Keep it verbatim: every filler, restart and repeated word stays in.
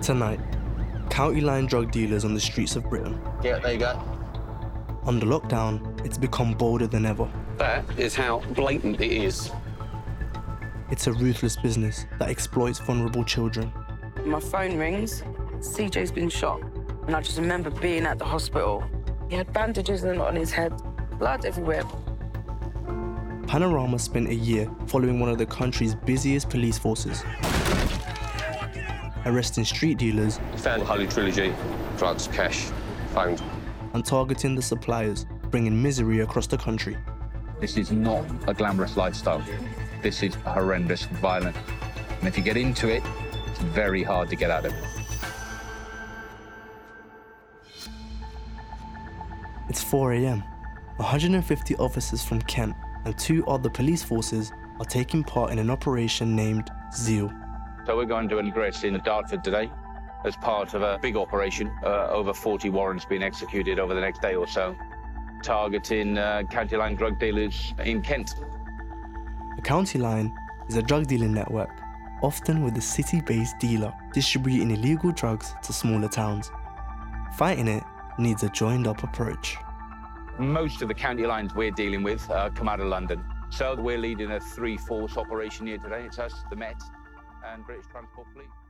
Tonight, county line drug dealers on the streets of Britain. Yeah, there you go. Under lockdown, it's become bolder than ever. That is how blatant it is. It's a ruthless business that exploits vulnerable children. My phone rings. C J's been shot. And I just remember being at the hospital. He had bandages and on his head, blood everywhere. Panorama spent a year following one of the country's busiest police forces, arresting street dealers. Found Holy Trilogy, drugs, cash, phones. And targeting the suppliers, bringing misery across the country. This is not a glamorous lifestyle. This is horrendous, violent. And if you get into it, it's very hard to get out of it. It's four a m. one hundred fifty officers from Kent and two other police forces are taking part in an operation named Zeal. So we're going to an arrest in Dartford today as part of a big operation. Uh, over forty warrants being executed over the next day or so, targeting uh, county line drug dealers in Kent. A county line is a drug dealing network, often with a city-based dealer distributing illegal drugs to smaller towns. Fighting it needs a joined-up approach. Most of the county lines we're dealing with uh, come out of London. So we're leading a three-force operation here today. It's us, the Met, and British Transport Fleet.